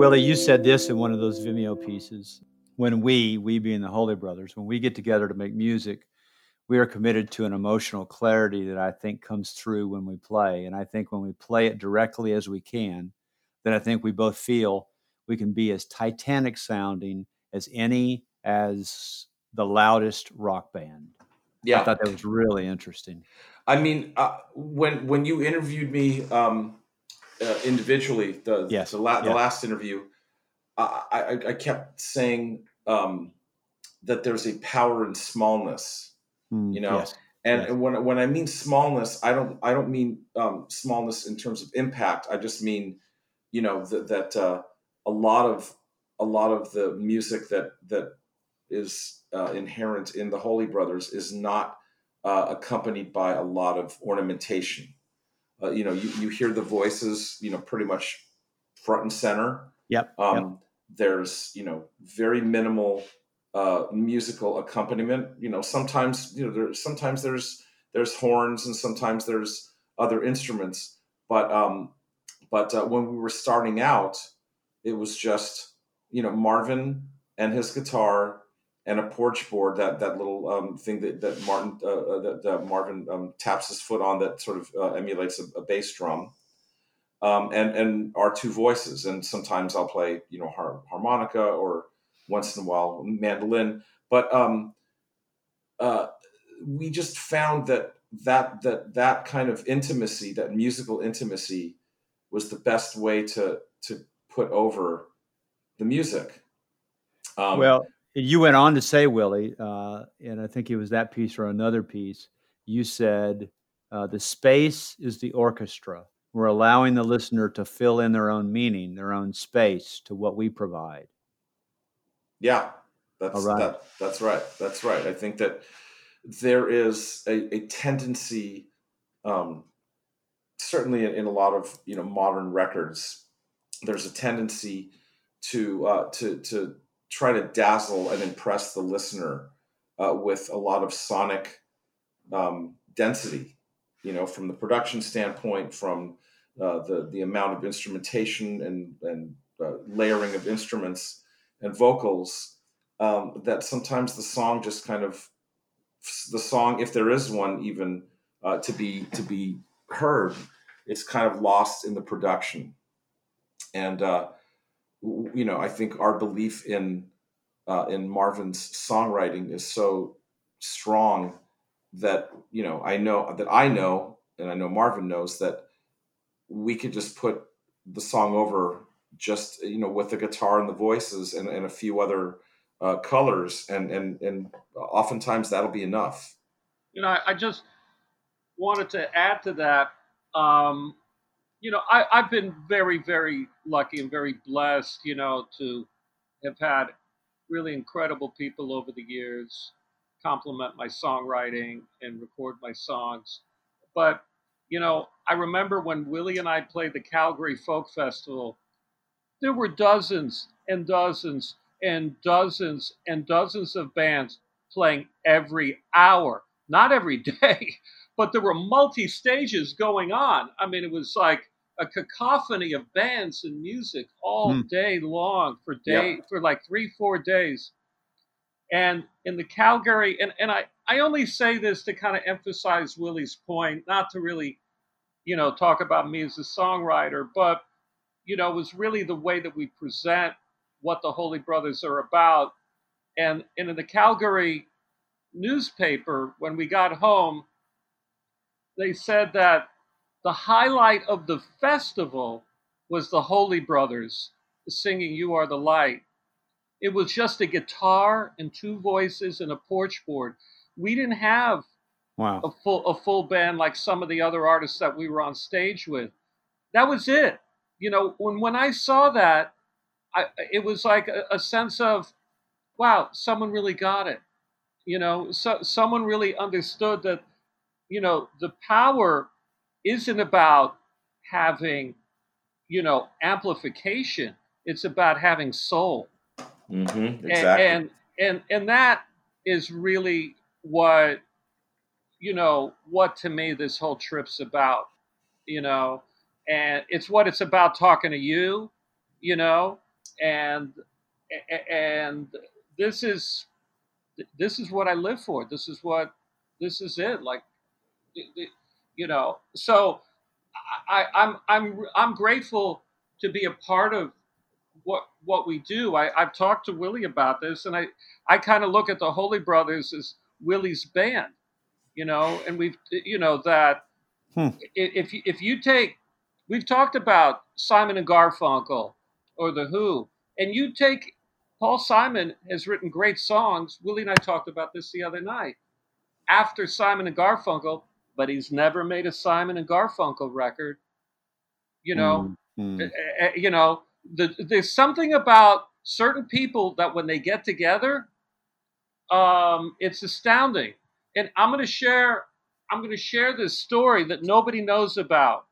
Willie, you said this in one of those Vimeo pieces. When we being the Holy Brothers, when we get together to make music, we are committed to an emotional clarity that I think comes through when we play. And I think when we play it directly as we can, then I think we both feel we can be as Titanic sounding as the loudest rock band. Yeah. I thought that was really interesting. I mean, when you interviewed me individually, Yes. the last interview, I kept saying that there's a power in smallness, Yes. And, Yes. and when I mean smallness, I don't mean smallness in terms of impact. I just mean, that a lot of the music that is inherent in the Holy Brothers is not accompanied by a lot of ornamentation. You hear the voices, pretty much front and center. Yep. There's, very minimal musical accompaniment. Sometimes, sometimes there's horns and sometimes there's other instruments. But when we were starting out, it was just, Marvin and his guitar and a porch board, that little thing that Marvin taps his foot on, that sort of emulates a bass drum, and our two voices. And sometimes I'll play, harmonica, or once in a while mandolin. But we just found that kind of intimacy, that musical intimacy, was the best way to put over the music. Well, you went on to say, Willie, and I think it was that piece or another piece, you said, the space is the orchestra. We're allowing the listener to fill in their own meaning, their own space to what we provide. Yeah, All right. that's right. That's right. I think that there is a tendency, certainly in a lot of modern records, there's a tendency to try to dazzle and impress the listener with a lot of sonic density, from the production standpoint, from the amount of instrumentation and layering of instruments and vocals, that sometimes the song just kind of, the song, if there is one even to be heard, it's kind of lost in the production. And I think our belief in Marvin's songwriting is so strong that I know, and I know Marvin knows, that we could just put the song over, just with the guitar and the voices and a few other colors, and oftentimes that'll be enough. I just wanted to add to that. I've been very, very lucky and very blessed, to have had really incredible people over the years compliment my songwriting and record my songs. But, I remember when Willie and I played the Calgary Folk Festival, there were dozens and dozens and dozens and dozens of bands playing every hour, not every day, but there were multi stages going on. I mean, it was like a cacophony of bands and music all day long Yeah. for like 3-4 days. And in the Calgary, and I only say this to kind of emphasize Willie's point, not to really, talk about me as a songwriter, but it was really the way that we present what the Holy Brothers are about. And in the Calgary newspaper, when we got home, they said that the highlight of the festival was the Holy Brothers singing "You Are the Light." It was just a guitar and two voices and a porch board. We didn't have Wow. a full band like some of the other artists that we were on stage with. That was it. When I saw that, it was like a sense of, wow, someone really got it. So someone really understood that, the power isn't about having, amplification. It's about having soul. Mm-hmm. Exactly. And that is really what to me this whole trip's about, you know, and it's what it's about talking to you, you know, and and this is what I live for. This is it. Like, So I'm grateful to be a part of what we do. I've talked to Willie about this, and I kind of look at the Holy Brothers as Willie's band, and we've that if you take, we've talked about Simon and Garfunkel or the Who, and you take, Paul Simon has written great songs. Willie and I talked about this the other night. After Simon and Garfunkel, but he's never made a Simon and Garfunkel record. There's something about certain people that when they get together, it's astounding. And I'm going to share this story that nobody knows about.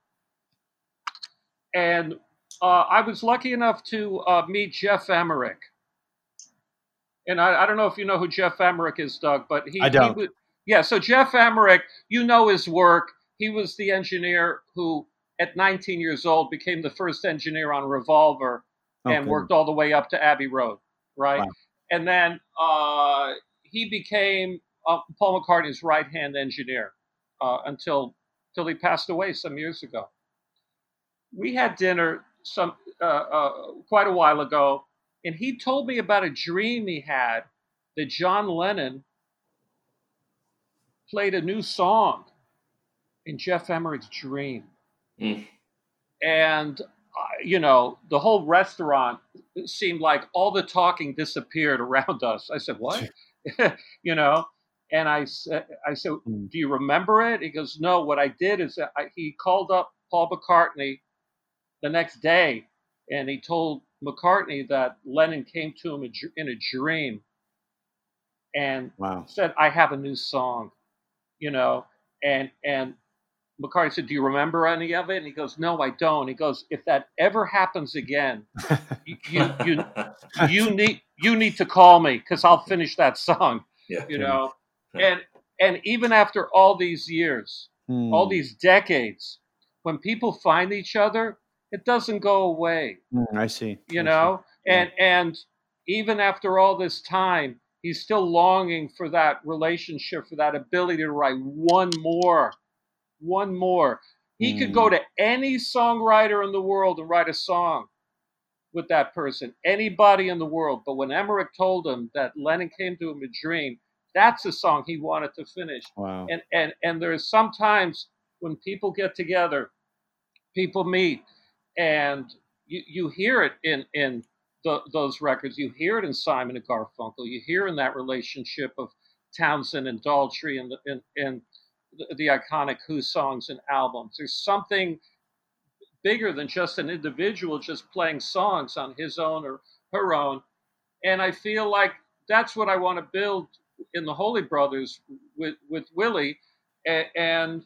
And I was lucky enough to meet Jeff Emmerich. And I don't know if you know who Jeff Emmerich is, Doug, but I don't. So Jeff Emmerich, his work. He was the engineer who, at 19 years old, became the first engineer on Revolver and worked all the way up to Abbey Road, right? Wow. And then he became Paul McCartney's right-hand engineer until he passed away some years ago. We had dinner quite a while ago, and he told me about a dream he had that John Lennon played a new song in Jeff Emmerich's dream. And, the whole restaurant seemed like all the talking disappeared around us. I said, what? And I said, do you remember it? He goes, no, what I did is he called up Paul McCartney the next day, and he told McCartney that Lennon came to him in a dream and said, I have a new song, and McCartney said, do you remember any of it? And he goes, no, I don't. He goes, if that ever happens again, you need to call me because I'll finish that song, and even after all these years, all these decades, when people find each other, it doesn't go away. I see. And even after all this time, he's still longing for that relationship, for that ability to write one more. He could go to any songwriter in the world and write a song with that person, anybody in the world. But when Emmerich told him that Lennon came to him in a dream, that's a song he wanted to finish. Wow. And there's sometimes when people get together, people meet, and you hear it in those records. You hear it in Simon and Garfunkel. You hear in that relationship of Townsend and Daltrey and the iconic Who songs and albums. There's something bigger than just an individual just playing songs on his own or her own. And I feel like that's what I want to build in the Holy Brothers with Willie. And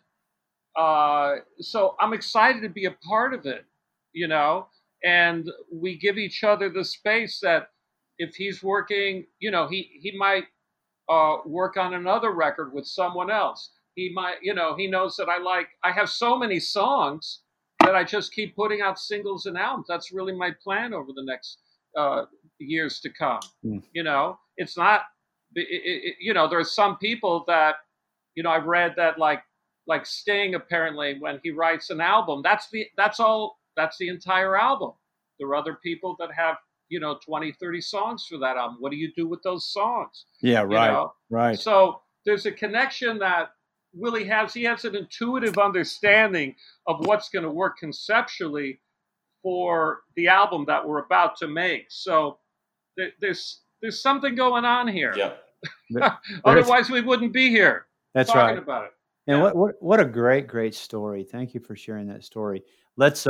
so I'm excited to be a part of it, and we give each other the space that if he's working, he might work on another record with someone else. He might, he knows that I have so many songs that I just keep putting out singles and albums. That's really my plan over the next years to come. It's not, there are some people that, I've read that like Sting, apparently, when he writes an album, that's the entire album. There are other people that have, 20, 30 songs for that album. What do you do with those songs? Yeah, right. Right. So there's a connection that Willie has. He has an intuitive understanding of what's going to work conceptually for the album that we're about to make. So there's something going on here. Yeah. Otherwise, we wouldn't be here. That's talking right. about it. And what a great story. Thank you for sharing that story. Let's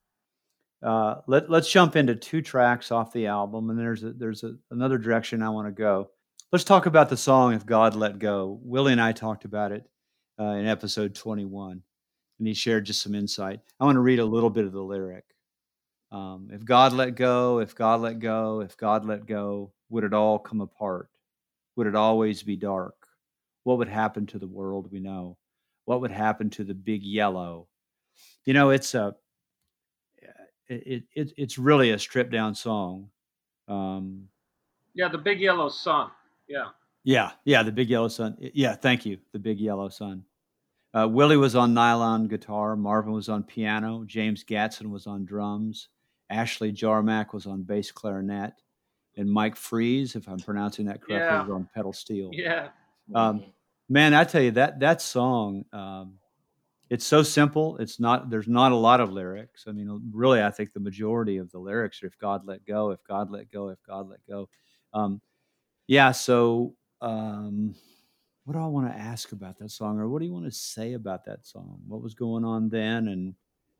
jump into 2 tracks off the album, and there's another direction I want to go. Let's talk about the song "If God Let Go." Willie and I talked about it in episode 21, and he shared just some insight. I want to read a little bit of the lyric. If God let go, if God let go, if God let go, would it all come apart? Would it always be dark? What would happen to the world we know? What would happen to the big yellow? It's really a stripped down song, Yeah, the Big Yellow Sun. Yeah. Yeah, the Big Yellow Sun. Yeah, thank you, the Big Yellow Sun. Willie was on nylon guitar. Marvin was on piano. James Gatson was on drums. Ashley Jarmack was on bass clarinet. And Mike Freeze, if I'm pronouncing that correctly, Yeah. was on pedal steel. Yeah. Man, I tell you that song, it's so simple. There's not a lot of lyrics. I mean, really, I think the majority of the lyrics are "If God let go, if God let go, if God let go." Yeah. So, what do I want to ask about that song, or what do you want to say about that song? What was going on then? And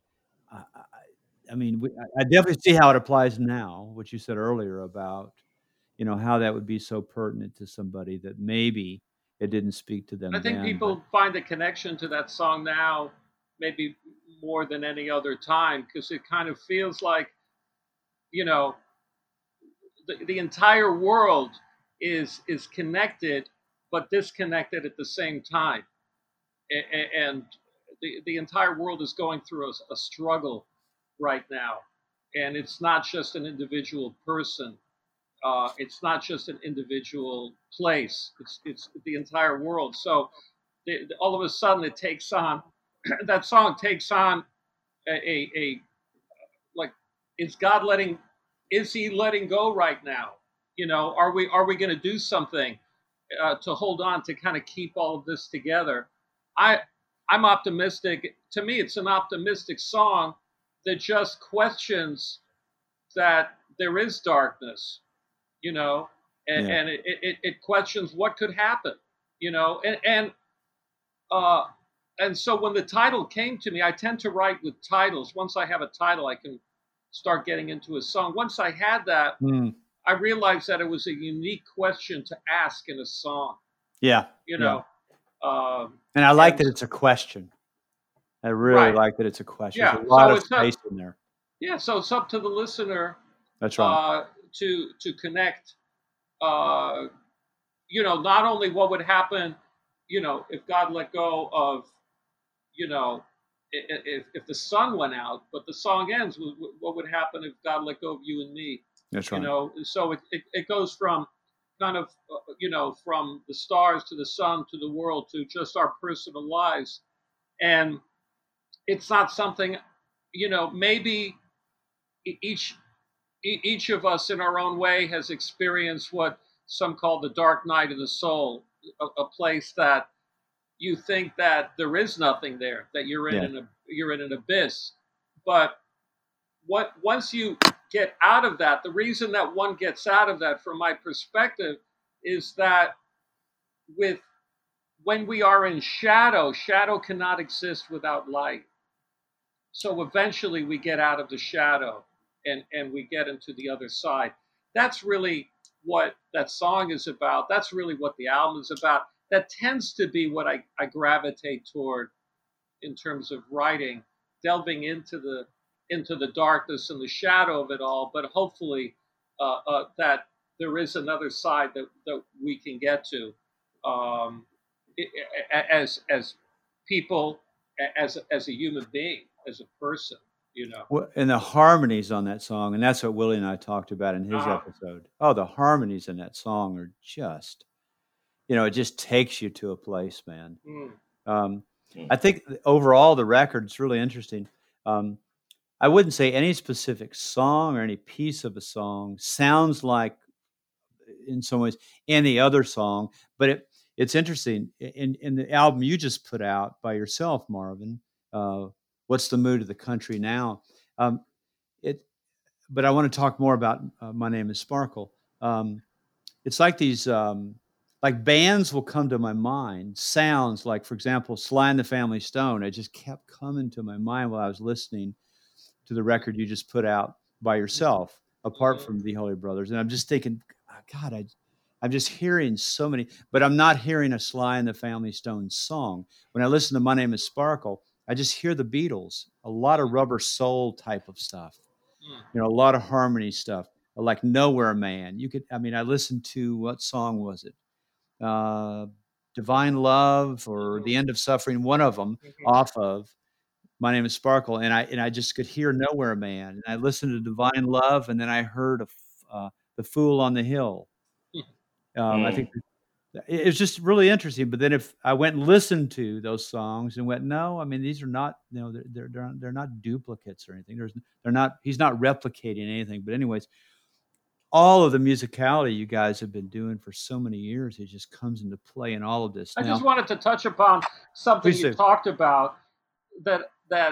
I mean, I definitely see how it applies now. What you said earlier about how that would be so pertinent to somebody that maybe it didn't speak to them I think then, but people find a connection to that song now, maybe more than any other time, because it kind of feels like, you know, the entire world is connected, but disconnected at the same time, and the entire world is going through a struggle right now, and it's not just an individual person. It's not just an individual place. It's the entire world. So all of a sudden, it takes on that song takes on a like, is God letting? Is He letting go right now? Are we going to do something to hold on to kind of keep all of this together? I I'm optimistic. To me, it's an optimistic song that just questions that there is darkness, you know, and, yeah. and it questions what could happen, uh, and so when the title came to me, I tend to write with titles. Once I have a title, I can start getting into a song. Once I had that, Mm, I realized that it was a unique question to ask in a song, yeah, you yeah. know, um, And I like and that it's a question. I really right, like that it's a question. There's yeah. a lot So of it's up, space in there. yeah. So it's up to the listener That's right. to connect. Uh, not only what would happen, if God let go of, you know, if the sun went out, but the song ends with what would happen if God let go of you and me. That's right. So it goes from kind of, from the stars to the sun to the world to just our personal lives. And it's not something, maybe each each of us in our own way has experienced what some call the dark night of the soul, a place that you think that there is nothing there, that Yeah. you're in an abyss. But once you get out of that, the reason that one gets out of that, from my perspective, is that with when we are in shadow, shadow cannot exist without light. So eventually we get out of the shadow, and we get into the other side. That's really what that song is about. That's really what the album is about. That tends to be what I gravitate toward in terms of writing, delving into the darkness and the shadow of it all, but hopefully that there is another side that we can get to, um, as people, as a human being, as a person, And the harmonies on that song, and that's what Willie and I talked about in his Uh, episode. Oh, the harmonies in that song are just, it just takes you to a place, man. mm, Um, I think overall the record's really interesting. I wouldn't say any specific song or any piece of a song sounds like, in some ways, any other song, but it's interesting. In the album you just put out by yourself, Marvin, "What's the Mood of the Country Now?" Um, it, but I want to talk more about "My Name Is Sparkle." It's like these, like bands will come to my mind. Sounds like, for example, Sly and the Family Stone. It just kept coming to my mind while I was listening to the record you just put out by yourself, apart mhm. from the Holy Brothers. And I'm just thinking, God, I'm just hearing so many, but I'm not hearing a Sly and the Family Stone song. When I listen to My Name Is Sparkle, I just hear the Beatles, a lot of Rubber Soul type of stuff, Mm. a lot of harmony stuff, like Nowhere Man. I listened to, what song was it? Divine Love or Mhm. The End of Suffering, one of them, Mhm. off of My Name Is Sparkle, and I just could hear Nowhere Man, and I listened to Divine Love, and then I heard The Fool on the Hill. I think it's just really interesting. But then if I went and listened to those songs and went, no, I mean, these are not, they're not duplicates or anything. He's not replicating anything. But anyways, all of the musicality you guys have been doing for so many years, it just comes into play in all of this. I just wanted to touch upon something you talked about that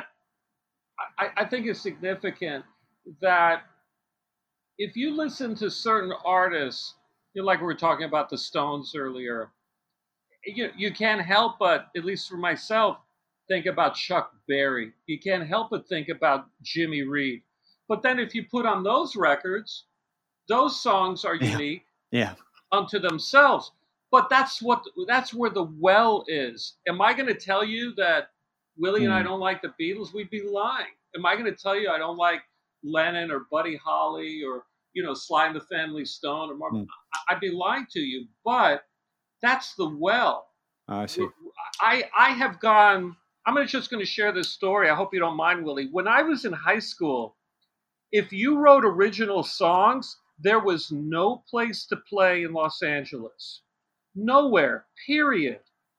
I think is significant, that if you listen to certain artists, like we were talking about the Stones earlier, you can't help but, at least for myself, think about Chuck Berry. You can't help but think about Jimmy Reed. But then if you put on those records, those songs are unique unto themselves. But that's where the well is. Am I going to tell you that Willie and I don't like the Beatles? We'd be lying. Am I going to tell you I don't like Lennon or Buddy Holly or Sly and the Family Stone or Marvin? I'd be lying to you. But that's the well. I see. I have gone. I'm just going to share this story. I hope you don't mind, Willie. When I was in high school, if you wrote original songs, there was no place to play in Los Angeles. Nowhere, period.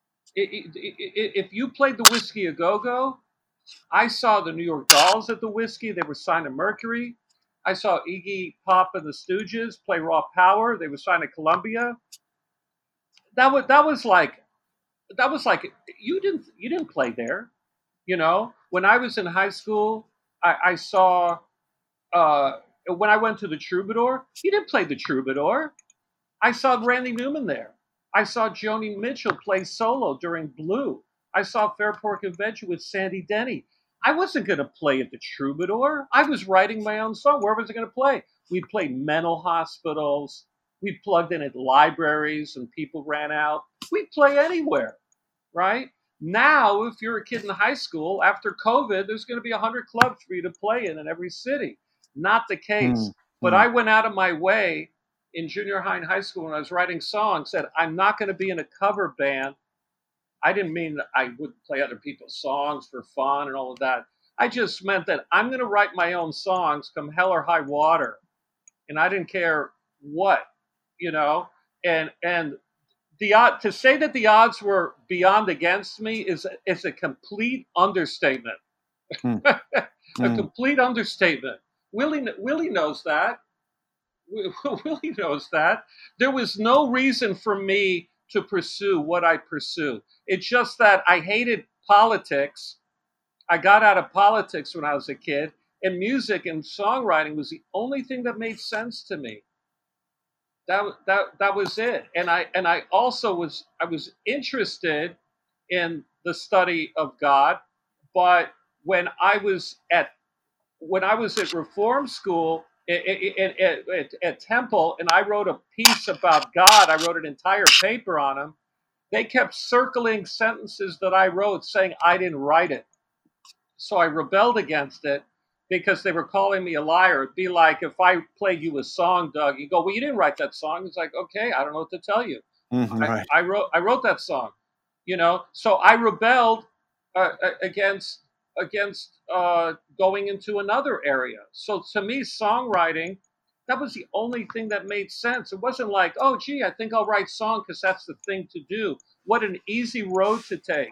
If you played the Whiskey A Go-Go, I saw the New York Dolls at the Whiskey. They were signed to Mercury. I saw Iggy Pop and the Stooges play Raw Power. They were signed to Columbia. That was like you didn't play there. When I was in high school, I saw when I went to the Troubadour, he didn't play the Troubadour. I saw Randy Newman there. I saw Joni Mitchell play solo during Blue. I saw Fairport Convention with Sandy Denny. I wasn't going to play at the Troubadour. I was writing my own song. Where was I going to play? We played mental hospitals. We plugged in at libraries and people ran out. We'd play anywhere, right? Now, if you're a kid in high school, after COVID, there's going to be 100 clubs for you to play in every city. Not the case. But I went out of my way in junior high and high school when I was writing songs, said, I'm not going to be in a cover band. I didn't mean that I would play other people's songs for fun and all of that. I just meant that I'm going to write my own songs come hell or high water. And I didn't care what, and to say that the odds were beyond against me is a complete understatement. A complete understatement. Willie knows that. Willie knows that. There was no reason for me to pursue what I pursue. It's just that I hated politics. I got out of politics when I was a kid, and music and songwriting was the only thing that made sense to me. That was it. And I also was interested in the study of God, but when I was at Reform School at Temple, and I wrote a piece about God, I wrote an entire paper on him. They kept circling sentences that I wrote saying I didn't write it. So I rebelled against it because they were calling me a liar. It'd be like if I played you a song, Doug, you go, well, you didn't write that song. It's like, okay, I don't know what to tell you. Right. I wrote that song, so I rebelled against going into another area. So to me, songwriting, that was the only thing that made sense. It wasn't like, oh, gee, I think I'll write song because that's the thing to do. What an easy road to take.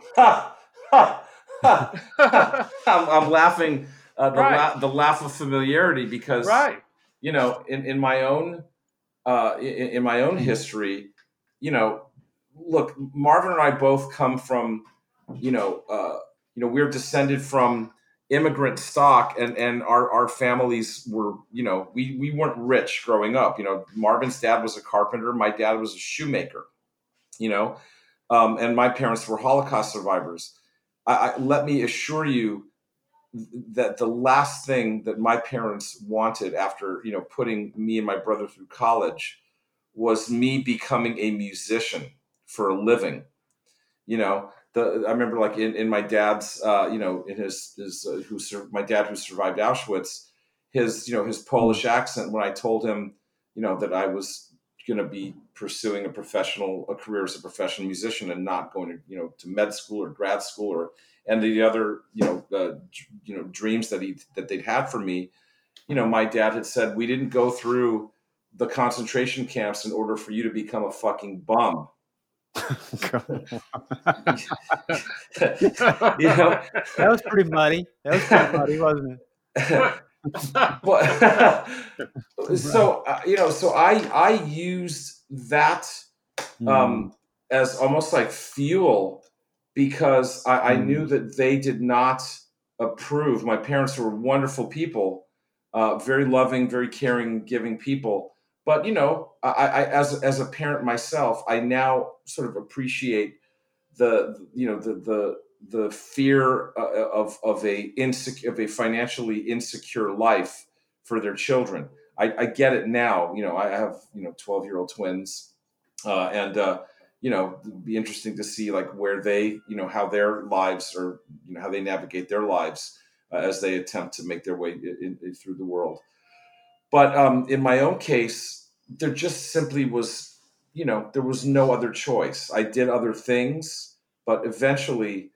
I'm laughing, Right. the laugh of familiarity because, Right. in my own history, look, Marvin and I both come from, we're descended from immigrant stock, and our families were, we weren't rich growing up. Marvin's dad was a carpenter. My dad was a shoemaker, and my parents were Holocaust survivors. Let me assure you that the last thing that my parents wanted after, putting me and my brother through college was me becoming a musician for a living. I remember like in my dad's, in his my dad who survived Auschwitz, his Polish accent, when I told him, that I was going to be pursuing a career as a professional musician and not going to, to med school or grad school and the other, dreams that they'd had for me. My dad had said, we didn't go through the concentration camps in order for you to become a fucking bum. You know, that was pretty muddy. That was pretty muddy, wasn't it? But so so I used that as almost like fuel, because I knew that they did not approve. My parents were wonderful people, very loving, very caring, giving people. But I as a parent myself, I now sort of appreciate the fear of a financially insecure life for their children. I get it now. I have 12-year-old twins, and it'd be interesting to see like where they how their lives, or how they navigate their lives as they attempt to make their way in through the world. But in my own case, there just simply was, there was no other choice. I did other things, but eventually,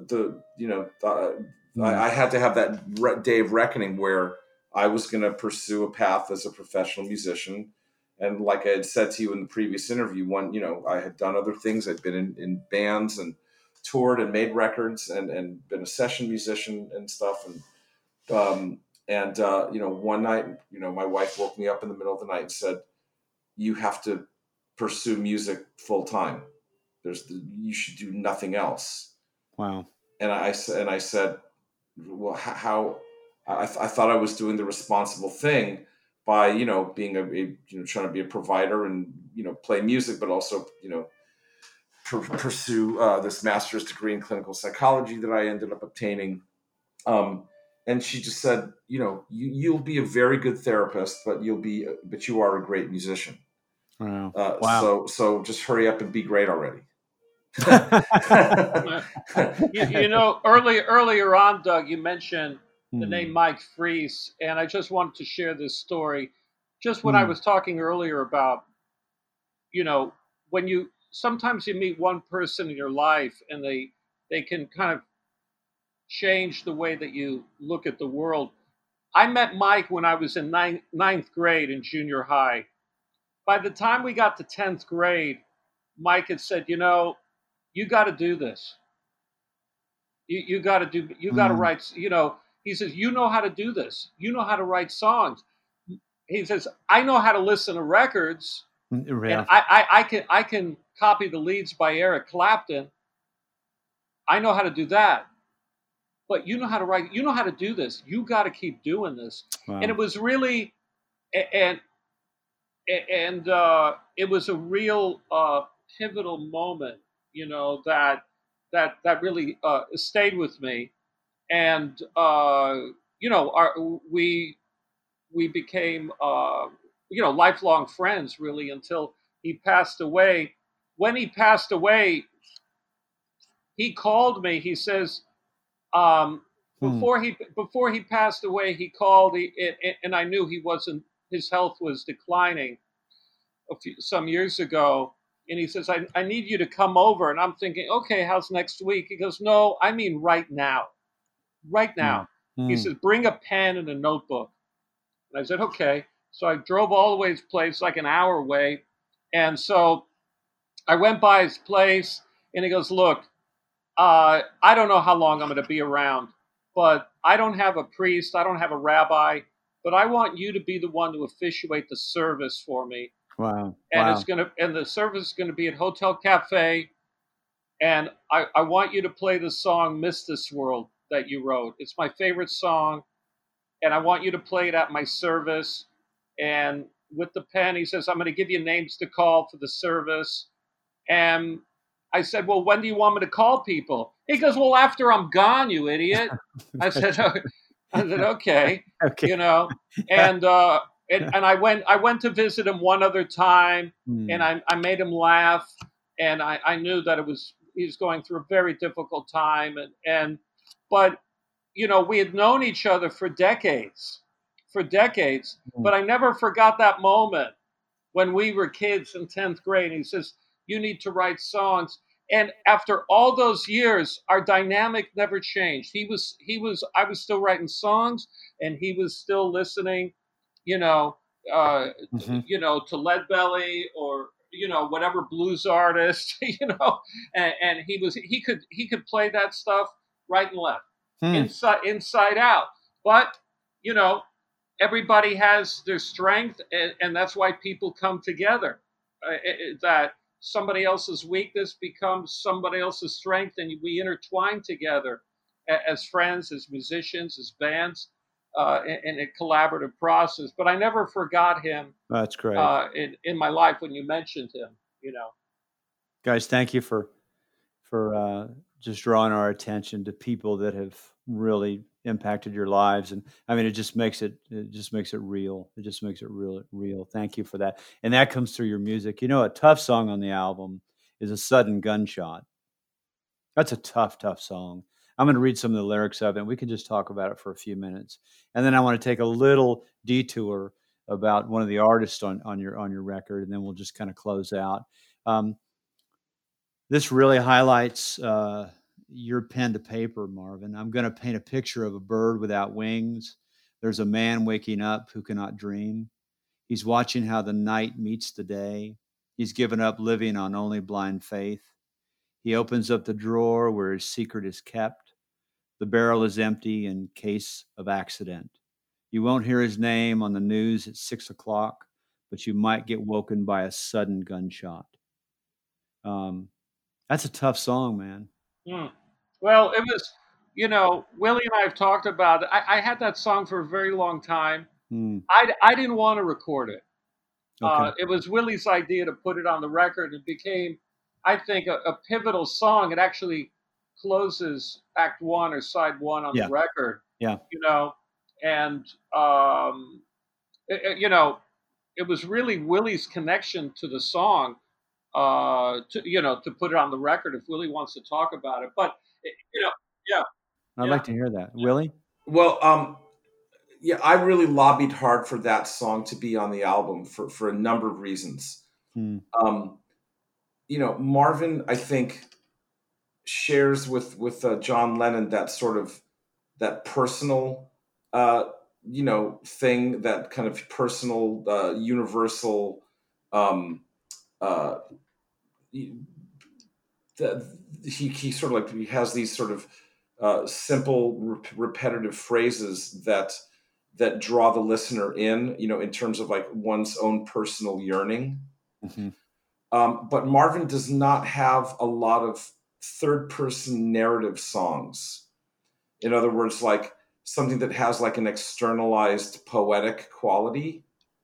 I had to have that day of reckoning where I was going to pursue a path as a professional musician. And like I had said to you in the previous interview, I had done other things. I'd been in bands and toured and made records and been a session musician and stuff. One night, my wife woke me up in the middle of the night and said, "You have to pursue music full time. You should do nothing else." Wow. And I said, "Well, how?" I thought I was doing the responsible thing by, being trying to be a provider and, play music, but also, pursue this master's degree in clinical psychology that I ended up obtaining. And she just said, you'll be a very good therapist, but you are a great musician. Wow. Wow. So just hurry up and be great already. Earlier on, Doug, you mentioned the name Mike Fries, and I just wanted to share this story. Just when I was talking earlier about, when sometimes you meet one person in your life and they can kind of change the way that you look at the world. I met Mike when I was in ninth grade in junior high. By the time we got to 10th grade, Mike had said, you got to do this. You got to write, he says, you know how to do this. You know how to write songs. He says, I know how to listen to records. And I can copy the leads by Eric Clapton. I know how to do that. But you know how to write, you know how to do this. You got to keep doing this. Wow. And it was really, and it was a real pivotal moment, that really stayed with me. And, we became, lifelong friends really until he passed away. When he passed away, he called me. He says, before he passed away, he called, and I knew his health was declining some years ago. And he says, I need you to come over. And I'm thinking, okay, how's next week? He goes, no, I mean right now. Right now. He says, bring a pen and a notebook. And I said, okay. So I drove all the way to his place, like an hour away. And so I went by his place, and he goes, look, I don't know how long I'm going to be around, but I don't have a priest. I don't have a rabbi, but I want you to be the one to officiate the service for me. Wow. And the service is going to be at Hotel Cafe. And I want you to play the song Miss This World that you wrote. It's my favorite song. And I want you to play it at my service. And with the pen, he says, I'm going to give you names to call for the service. And I said, well, when do you want me to call people? He goes, well, after I'm gone, you idiot. I said, okay. And I went to visit him one other time, and I made him laugh, and I knew that he was going through a very difficult time, but we had known each other for decades, but I never forgot that moment when we were kids in 10th grade. He says, you need to write songs. And after all those years, our dynamic never changed. I was still writing songs, and he was still listening, Mhm. to Leadbelly or whatever blues artist, and he could play that stuff right and left, Hmm. inside out. But you know, everybody has their strength, and that's why people come together. That somebody else's weakness becomes somebody else's strength, and we intertwine together as friends, as musicians, as bands, in a collaborative process. But I never forgot him That's great. in my life when you mentioned him. Guys, thank you for just drawing our attention to people that have really impacted your lives. And I mean, it just makes it real. It just makes it real. Thank you for that. And that comes through your music. A tough song on the album is A Sudden Gunshot. That's a tough song. I'm going to read some of the lyrics of it, and we can just talk about it for a few minutes. And then I want to take a little detour about one of the artists on your record, and then we'll just kind of close out. Um, this really highlights your pen to paper, Marvin. I'm going to paint a picture of a bird without wings. There's a man waking up who cannot dream. He's watching how the night meets the day. He's given up living on only blind faith. He opens up the drawer where his secret is kept. The barrel is empty in case of accident. You won't hear his name on the news at 6 o'clock, but you might get woken by a sudden gunshot. That's a tough song, man. Hmm. Well, it was, Willie and I have talked about it. I had that song for a very long time. Hmm. I didn't want to record it. Okay. It was Willie's idea to put it on the record. It became, I think, a pivotal song. It actually closes Act One or Side One on the Yeah. record. Yeah. And it was really Willie's connection to the song. To put it on the record if Willie wants to talk about it. But yeah, I'd yeah. like to hear that. Willie? Well, yeah, I really lobbied hard for that song to be on the album for a number of reasons. Hmm. Marvin, I think, shares with John Lennon that sort of that personal, thing, that kind of personal, universal. He sort of like he has these sort of simple, repetitive phrases that draw the listener in terms of like one's own personal yearning. Mm-hmm. But Marvin does not have a lot of third-person narrative songs. In other words, like something that has like an externalized poetic quality.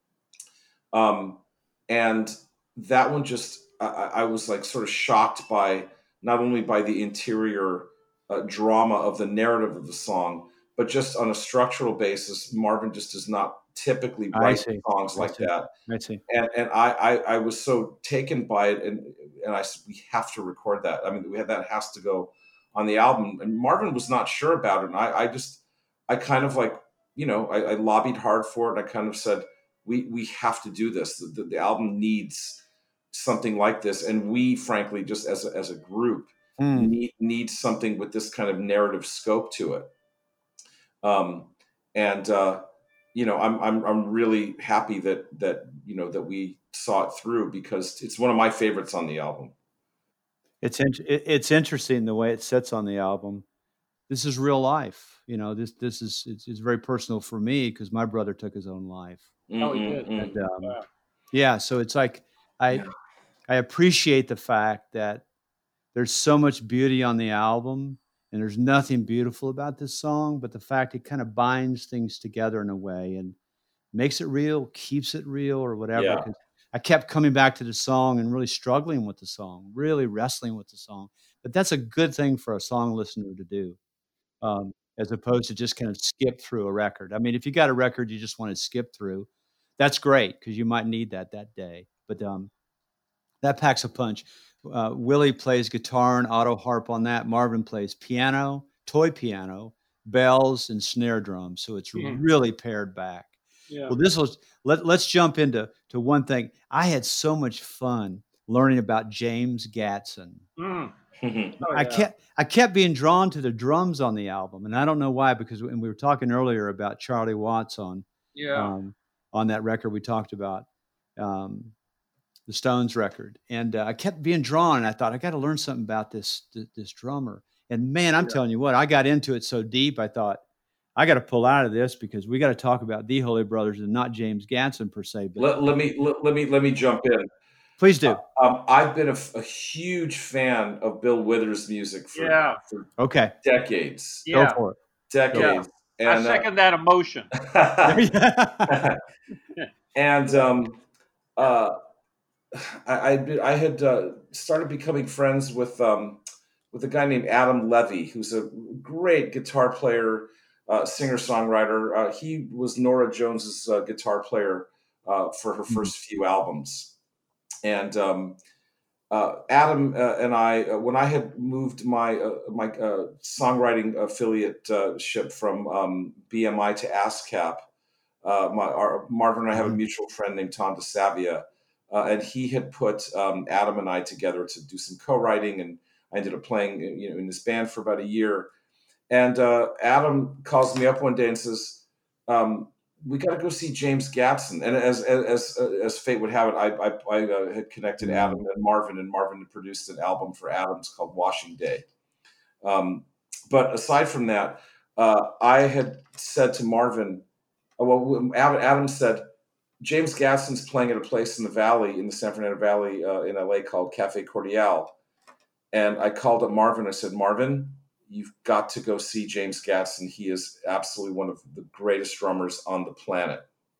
And that one just, I was like sort of shocked by not only by the interior drama of the narrative of the song, but just on a structural basis, Marvin just does not typically write songs like that. I see. And I was so taken by it, and I said, we have to record that. I mean, that has to go on the album. And Marvin was not sure about it, and I kind of like, I lobbied hard for it. I kind of said, we have to do this. The album needs something like this, and we, frankly, just as a group, need something with this kind of narrative scope to it. I'm really happy that we saw it through, because it's one of my favorites on the album. It's interesting the way it sits on the album. This is real life. This is it's very personal for me because my brother took his own life. Oh, he did. And, yeah, so it's like I appreciate the fact that there's so much beauty on the album, and there's nothing beautiful about this song, but the fact it kind of binds things together in a way and makes it real, keeps it real, or whatever. Yeah. 'Cause I kept coming back to the song and really struggling with the song, really wrestling with the song. But that's a good thing for a song listener to do, as opposed to just kind of skip through a record. I mean, if you got a record you just want to skip through, that's great because you might need that day. But that packs a punch. Willie plays guitar and auto harp on that. Marvin plays piano, toy piano, bells, and snare drums. So it's really pared back. Yeah. Well, let's jump into one thing. I had so much fun learning about James Gadson. Oh, yeah. I kept being drawn to the drums on the album, and I don't know why, because we were talking earlier about Charlie Watts on on that record we talked about, the Stones record. And I kept being drawn. And I thought, I got to learn something about this drummer. And man, I'm telling you what, I got into it so deep. I thought, I got to pull out of this because we got to talk about the Holy Brothers and not James Gadson per se. But let me jump in. Please do. I've been a huge fan of Bill Withers' music for decades. Go for it. Decades. Yeah. And, I second that emotion. And I had started becoming friends with a guy named Adam Levy, who's a great guitar player, singer-songwriter. He was Norah Jones's guitar player for her first few albums. And Adam and I, when I had moved my songwriting affiliateship from BMI to ASCAP, Marvin and I have a mutual friend named Tom DeSavia, and he had put Adam and I together to do some co-writing, and I ended up playing in this band for about a year. And Adam calls me up one day and says, we got to go see James Gadson. And as fate would have it, I had connected Adam and Marvin had produced an album for Adams called Washing Day. But aside from that, I had said to Marvin, Adam said, James Gadson's playing at a place in the Valley, in the San Fernando Valley in LA called Cafe Cordial. And I called up Marvin. I said, Marvin, you've got to go see James Gadson. He is absolutely one of the greatest drummers on the planet.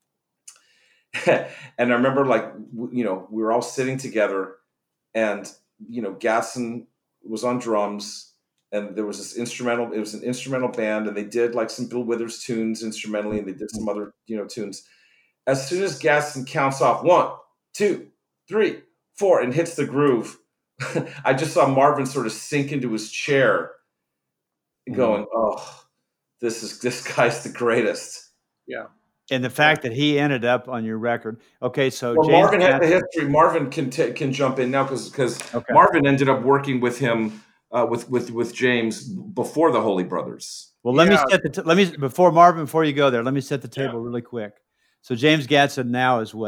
And I remember, we were all sitting together, and, Gadson was on drums, and there was this instrumental. It was an instrumental band, and they did some Bill Withers tunes instrumentally, and they did some other, tunes. As soon as Gadson counts off 1, 2, 3, 4, and hits the groove, I just saw Marvin sort of sink into his chair, going, "Oh, this guy's the greatest." Yeah. And the fact that he ended up on your record. Okay, so James Marvin had the history. Marvin can jump in now because Marvin ended up working with him with James before the Holy Brothers. Well, let me before you go there, let me set the table really quick. So James Gadson now is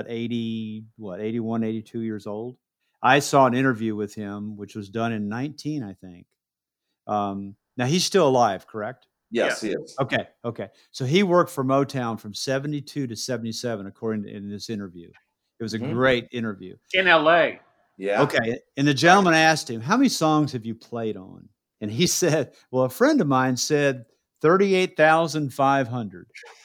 81, 82 years old. I saw an interview with him, which was done in 19, I think. Now he's still alive, correct? Yes, he is. Okay. So he worked for Motown from 72 to 77, according to in this interview. It was a great interview. In LA. Yeah. Okay. And the gentleman asked him, how many songs have you played on? And he said, well, a friend of mine said 38,500.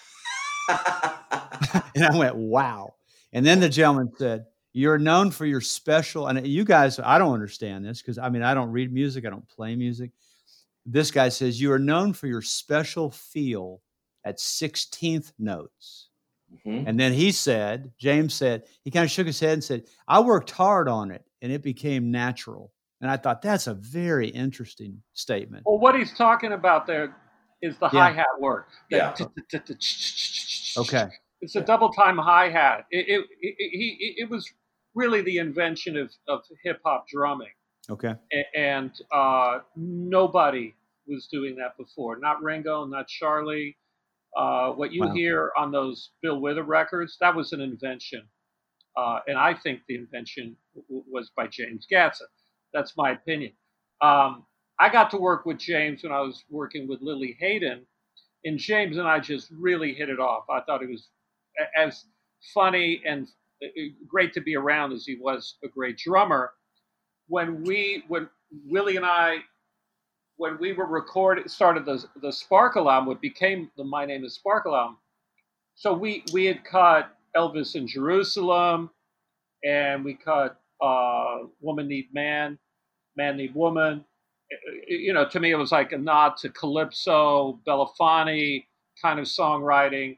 And I went, wow. And then the gentleman said, you're known for your special, and you guys, I don't understand this because, I don't read music. I don't play music. This guy says, you are known for your special feel at 16th notes. Mm-hmm. And then James said, he kind of shook his head and said, I worked hard on it and it became natural. And I thought that's a very interesting statement. Well, what he's talking about there is the hi-hat work. Yeah. Okay. It's a double time hi-hat. It was really the invention of hip-hop drumming. Okay. And nobody was doing that before. Not Ringo, not Charlie. What you hear on those Bill Withers records, that was an invention. And I think the invention was by James Gadson. That's my opinion. I got to work with James when I was working with Lily Hayden, and James and I just really hit it off. I thought he was as funny and great to be around as he was a great drummer. When Willie and I, when we were started the Sparkle album, what became the My Name is Sparkle album. So we had cut Elvis in Jerusalem, and we cut Woman Need Man, Man Need Woman. To me, it was like a nod to Calypso, Belafonte kind of songwriting.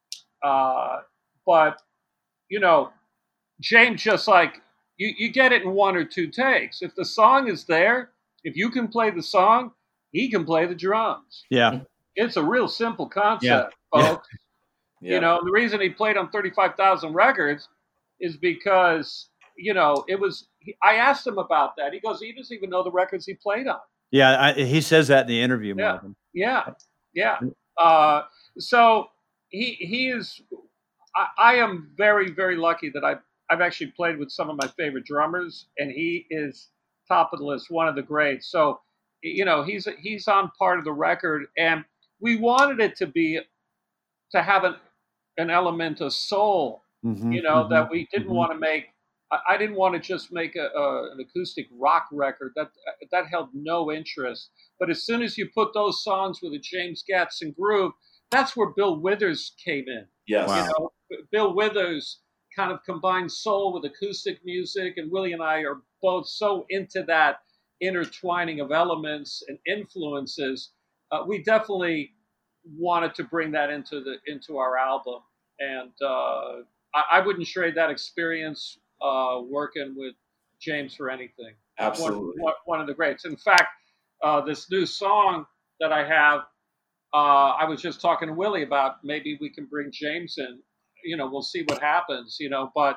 But, James just you get it in 1 or 2 takes. If the song is there, if you can play the song, he can play the drums. Yeah. It's a real simple concept, folks. Yeah. The reason he played on 35,000 records is because, it was, I asked him about that. He goes, he doesn't even know the records he played on. Yeah, he says that in the interview, Marvin. Yeah. So he is, I am very, very lucky that I've actually played with some of my favorite drummers, and he is top of the list, one of the greats. So, he's on part of the record, and we wanted it to have an element of soul, that we didn't want to make. I didn't want to just make an acoustic rock record that held no interest. But as soon as you put those songs with a James Gadson groove, that's where Bill Withers came in. Yes. Wow. Bill Withers kind of combined soul with acoustic music, and Willie and I are both so into that intertwining of elements and influences. We definitely wanted to bring that into our album, and I wouldn't trade that experience working with James for anything. Absolutely. One of the greats. In fact, this new song that I have, I was just talking to Willie about maybe we can bring James in. We'll see what happens. But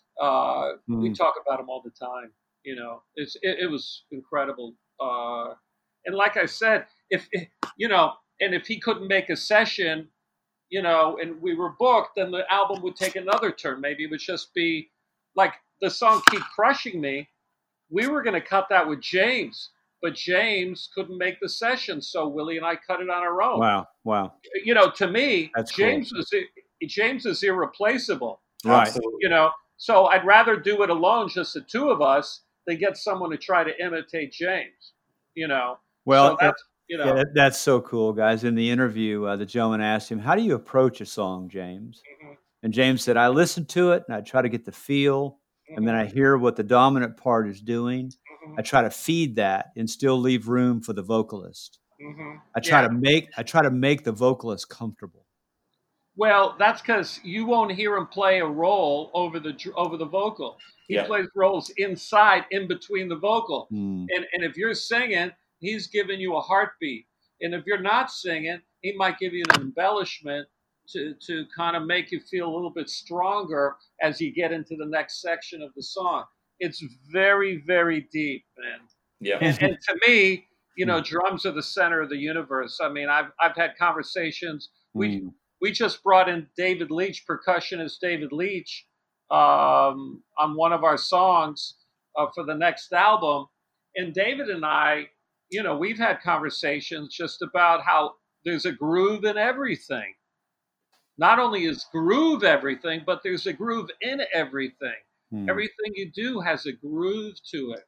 we talk about him all the time. It was incredible. And like I said, if he couldn't make a session, and we were booked, then the album would take another turn. Maybe it would just be like the song "Keep Crushing Me." We were going to cut that with James, but James couldn't make the session, so Willie and I cut it on our own. Wow. To me, That's James cool. James is irreplaceable. Right. Absolutely. So I'd rather do it alone, just the two of us, than get someone to try to imitate James. Well, so that's so cool, guys. In the interview, the gentleman asked him, "How do you approach a song, James?" Mm-hmm. And James said, "I listen to it and I try to get the feel, and then I hear what the dominant part is doing. I try to feed that and still leave room for the vocalist. I try to make the vocalist comfortable." Well, that's because you won't hear him play a role over the vocal. He plays roles inside, in between the vocal. And if you're singing, he's giving you a heartbeat. And if you're not singing, he might give you an embellishment to kind of make you feel a little bit stronger as you get into the next section of the song. It's very, very deep, man. Yeah. And to me, drums are the center of the universe. I mean, I've had conversations. We just brought in David Leach, percussionist David Leach, on one of our songs for the next album. And David and I, we've had conversations just about how there's a groove in everything. Not only is groove everything, but there's a groove in everything. Everything you do has a groove to it,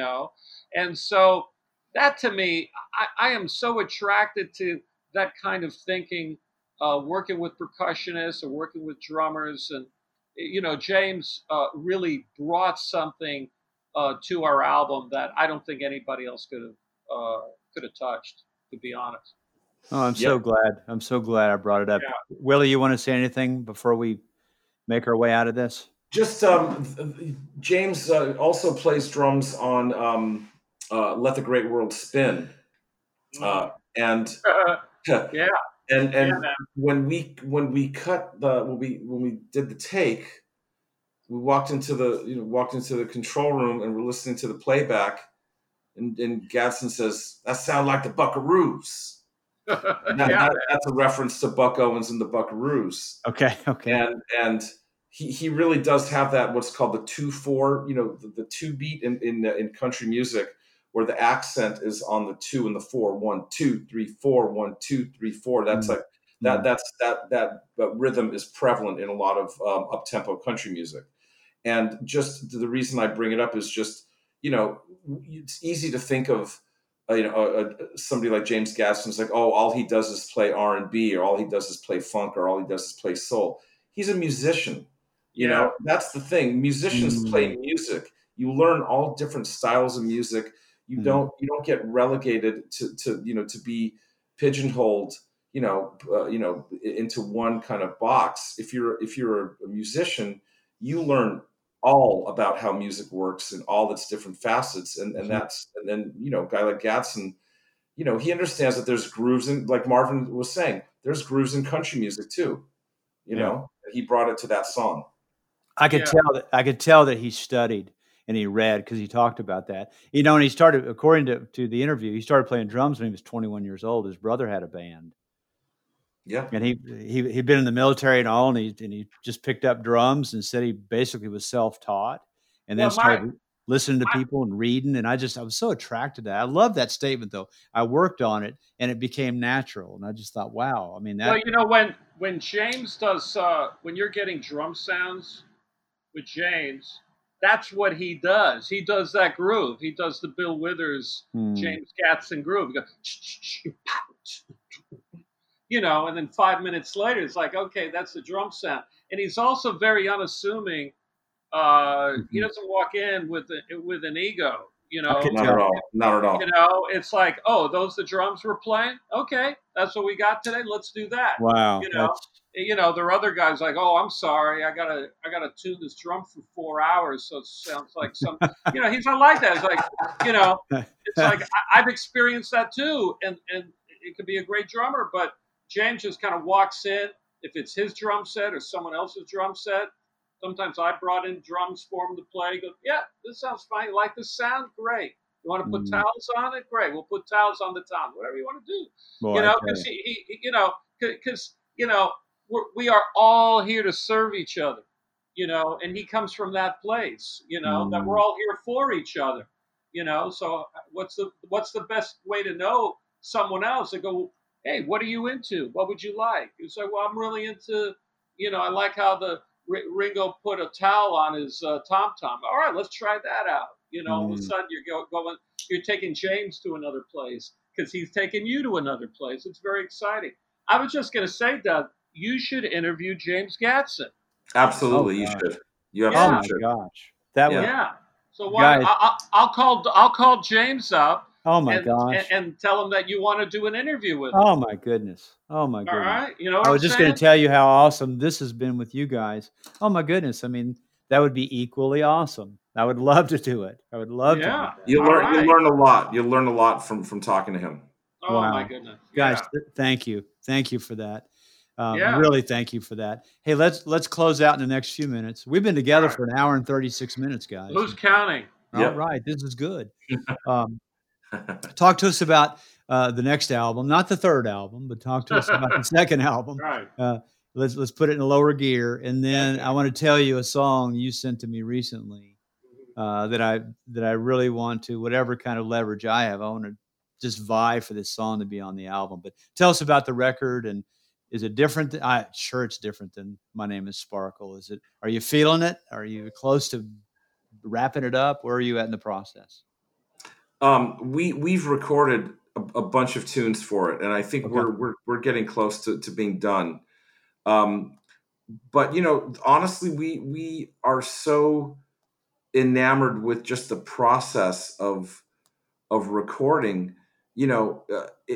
And so that, to me, I am so attracted to that kind of thinking, working with percussionists or working with drummers. And, James really brought something to our album that I don't think anybody else could have touched, to be honest. Oh, I'm so glad. I'm so glad I brought it up. Yeah. Willie, you want to say anything before we make our way out of this? Just James also plays drums on "Let the Great World Spin," and yeah. And when we did the take, we walked into the control room and we're listening to the playback, and Gadson says, "That sounds like the Buckaroos." That's a reference to Buck Owens and the Buckaroos. Okay. And he really does have that, what's called the 2/4, the 2 beat in country music, where the accent is on the 2 and the 4. 1, 2, 3, 4. 1, 2, 3, 4. That's like that rhythm is prevalent in a lot of up-tempo country music. And just the reason I bring it up is just, it's easy to think of somebody like James Gadson is like, oh, all he does is play R&B, or all he does is play funk, or all he does is play soul. He's a musician. That's the thing. Musicians play music. You learn all different styles of music. You don't get relegated to be pigeonholed, into one kind of box. If you're a musician, you learn all about how music works and all its different facets. And then a guy like Gadson, he understands that there's grooves in, like Marvin was saying, there's grooves in country music too. He brought it to that song. I could tell that he studied and he read, because he talked about that. And he started, according to the interview, he started playing drums when he was 21 years old. His brother had a band. Yeah. And he'd been in the military and all, and he just picked up drums and said he basically was self-taught, and then started listening to people and reading. And I was so attracted to that. I love that statement, though. I worked on it and it became natural. And I just thought, wow. I mean, that. Well, you know, when James does, when you're getting drum sounds with James, that's what he does. He does that groove. He does the Bill Withers, James Gatson groove. He goes, you know, and then 5 minutes later, it's like, okay, that's the drum sound. And he's also very unassuming. He doesn't walk in with an ego, you know. Not at all. Not at all. You know, it's like, oh, those the drums we're playing? Okay, that's what we got today. Let's do that. Wow. You know, there are other guys like, oh, I'm sorry, I gotta tune this drum for 4 hours, so it sounds like some. You know, he's not like that. It's like, you know, it's like I've experienced that too, and it could be a great drummer, but James just kind of walks in. If it's his drum set or someone else's drum set. Sometimes I brought in drums for him to play. He goes, yeah, this sounds fine. You like this sound? Great. You want to put towels on it? Great. We'll put towels on the tom. Whatever you want to do. Boy, you know, because you know, we are all here to serve each other. You know, and he comes from that place. You know, that we're all here for each other. You know, so what's the best way to know someone else? They go, hey, what are you into? What would you like? You say, well, I'm really into. You know, I like how the Ringo put a towel on his tom-tom. All right, let's try that out. You know, all of a sudden you're taking James to another place because he's taking you to another place. It's very exciting. I was just going to say, Doug, you should interview James Gatson. Absolutely, you should. You absolutely should. Oh my gosh, that would. Yeah. So I'll call James up. Oh my gosh! And tell him that you want to do an interview with him. Oh my goodness! Oh my goodness! All right, you know. I was just going to tell you how awesome this has been with you guys. Oh my goodness! I mean, that would be equally awesome. I would love to do it. I would love to. Yeah. You'll learn a lot. You'll learn a lot from talking to him. Oh my goodness, guys! Thank you for that. Really, thank you for that. Hey, let's close out in the next few minutes. We've been together for an hour and 36 minutes, guys. Who's counting? All right, this is good. Talk to us about the next album, not the third album, but talk to us about the second album. Right. Let's put it in a lower gear, and then I want to tell you a song you sent to me recently that I really want to, whatever kind of leverage I have, I want to just vie for this song to be on the album. But tell us about the record, and is it different? Sure, it's different than My Name Is Sparkle. Is it? Are you feeling it? Are you close to wrapping it up? Where are you at in the process? We've recorded a bunch of tunes for it, and I think we're getting close to being done. But you know, honestly, we are so enamored with just the process of recording. You know,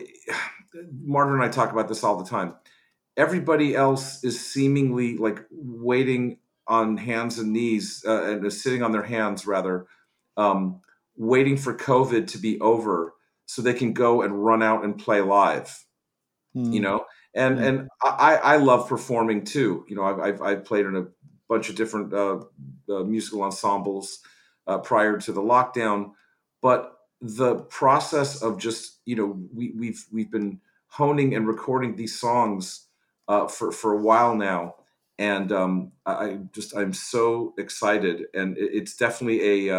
Martin and I talk about this all the time. Everybody else is seemingly like waiting on hands and knees and is sitting on their hands rather. Waiting for COVID to be over so they can go and run out and play live, you know? And I love performing too. You know, I've played in a bunch of different musical ensembles prior to the lockdown, but the process of just, you know, we've been honing and recording these songs for a while now. And I'm so excited, and it's definitely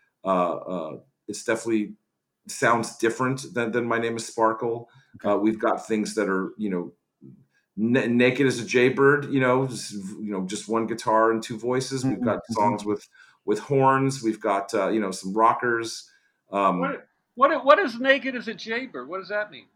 it's definitely sounds different than My Name Is Sparkle. We've got things that are, you know, naked as a jaybird, you know, just one guitar and two voices. We've got songs with horns. We've got you know, some rockers. What is naked as a jaybird? What does that mean?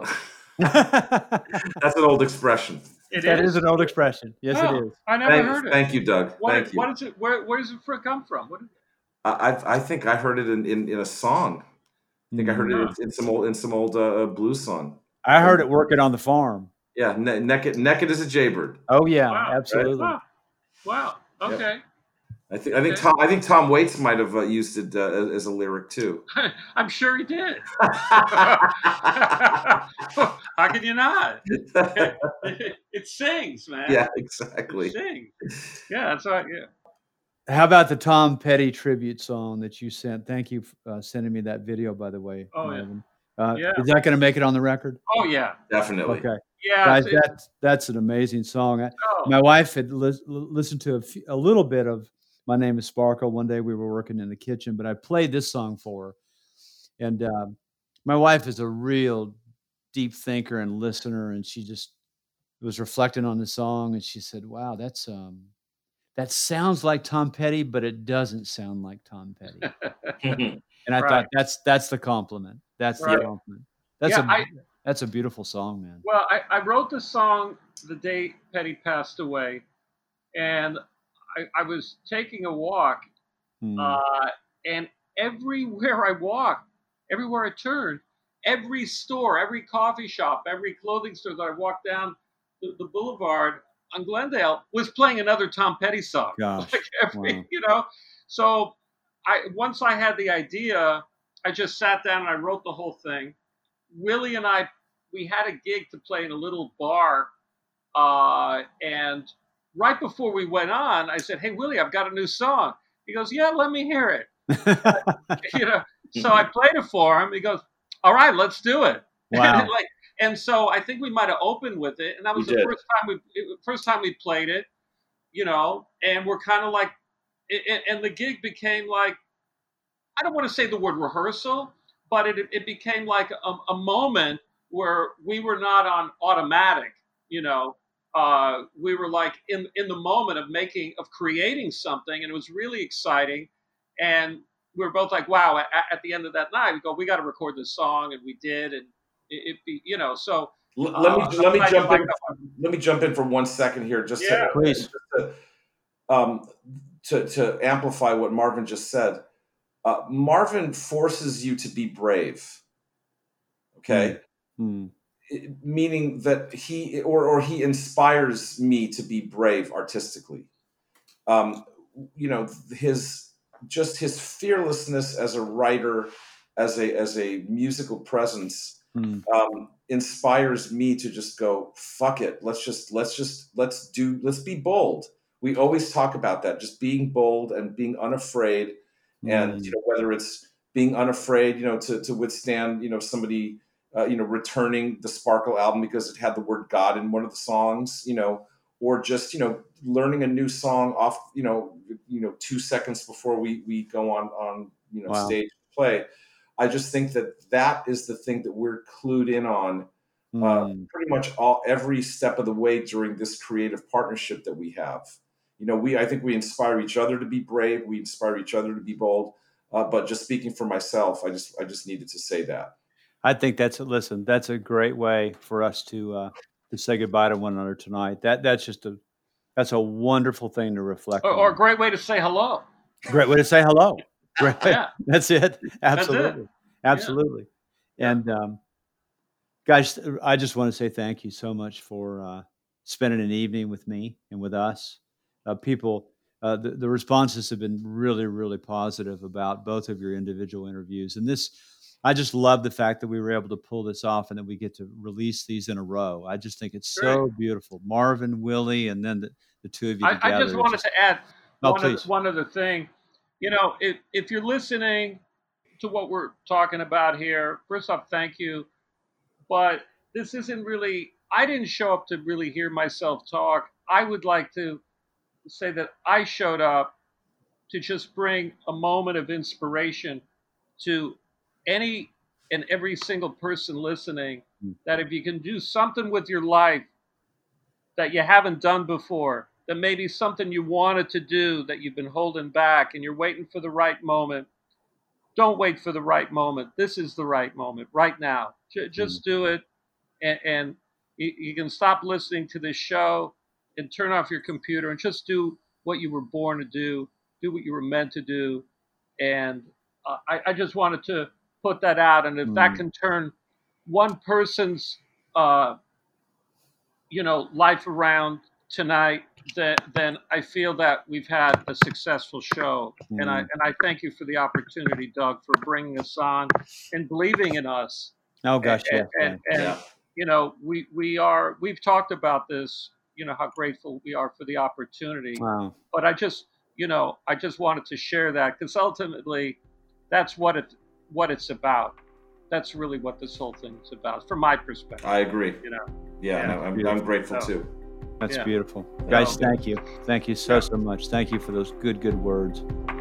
That's an old expression. That is an old expression. Yes, it is. I never heard it. Thank you, Doug. Thank you. What is it? Where does it come from? I think I heard it in a song. I think I heard it in some old blues song. I heard it working on the farm. Yeah, naked as a jaybird. Oh yeah, absolutely. Right? Wow. Okay. Yeah. I think Tom Waits might have used it as a lyric too. I'm sure he did. How can you not? It sings, man. Yeah, exactly. It sings. Yeah, that's right. Yeah. How about the Tom Petty tribute song that you sent? Thank you for sending me that video, by the way. Oh, Marvin. Is that going to make it on the record? Oh, yeah. Definitely. Okay. Yeah, Guys, that's an amazing song. My wife had listened to a little bit of My Name is Sparkle. One day we were working in the kitchen, but I played this song for her. And my wife is a real deep thinker and listener, and she just was reflecting on the song, and she said, "Wow, that sounds like Tom Petty, but it doesn't sound like Tom Petty." And I thought that's the compliment. That's the compliment. That's a beautiful song, man. Well, I wrote the song the day Petty passed away, and I was taking a walk, and everywhere I walked, everywhere I turned, every store, every coffee shop, every clothing store that I walked down the boulevard on Glendale was playing another Tom Petty song. Gosh, like wow. So once I had the idea, I just sat down and I wrote the whole thing. Willie and we had a gig to play in a little bar, and right before we went on, I said, "Hey, Willie, I've got a new song." He goes, "Yeah, let me hear it." So I played it for him. He goes, "All right, let's do it." Wow. And so I think we might have opened with it, and that was the first time we played it, and we're kind of like, and the gig became like, I don't want to say the word rehearsal, but it became like a moment where we were not on automatic, we were like in the moment of creating something, and it was really exciting. And we were both like, wow, at the end of that night, we got to record this song, and we did. And so let me jump in for 1 second here, just to amplify what Marvin just said. Marvin forces you to be brave. Okay. Meaning that he inspires me to be brave artistically. His fearlessness as a writer, as a musical presence, inspires me to just go, fuck it. Let's be bold. We always talk about that, just being bold and being unafraid. And, whether it's being unafraid, to withstand, somebody, returning the Sparkle album because it had the word God in one of the songs, or just, learning a new song off, 2 seconds before we go on stage to play. I just think that is the thing that we're clued in on pretty much every step of the way during this creative partnership that we have. I think we inspire each other to be brave. We inspire each other to be bold. But just speaking for myself, I just needed to say that. I think that's a great way for us to say goodbye to one another tonight. That's a wonderful thing to reflect on. Or a great way to say hello. Great way to say hello. Yeah. That's it. Absolutely. That's it. Absolutely. Yeah. And guys, I just want to say thank you so much for spending an evening with me and with us. People, the responses have been really, really positive about both of your individual interviews. And I just love the fact that we were able to pull this off and that we get to release these in a row. I just think it's so beautiful. Marvin, Willie, and then the two of you together. I just wanted to add one other thing. If you're listening to what we're talking about here, first off, thank you. But this isn't really, I didn't show up to really hear myself talk. I would like to say that I showed up to just bring a moment of inspiration to any and every single person listening, that if you can do something with your life that you haven't done before, that maybe something you wanted to do that you've been holding back and you're waiting for the right moment, don't wait for the right moment. This is the right moment right now. Just do it. And you can stop listening to this show and turn off your computer and just do what you were born to do what you were meant to do. And I just wanted to put that out. And if that can turn one person's, life around tonight, then I feel that we've had a successful show. And I thank you for the opportunity, Doug, for bringing us on and believing in us. Oh gosh, we've talked about this, how grateful we are for the opportunity. Wow. But I just wanted to share that, because ultimately that's what it's about. That's really what this whole thing is about, from my perspective. I agree. Yeah, and I'm grateful too. That's beautiful. Guys, thank you. Thank you so much. Thank you for those good words.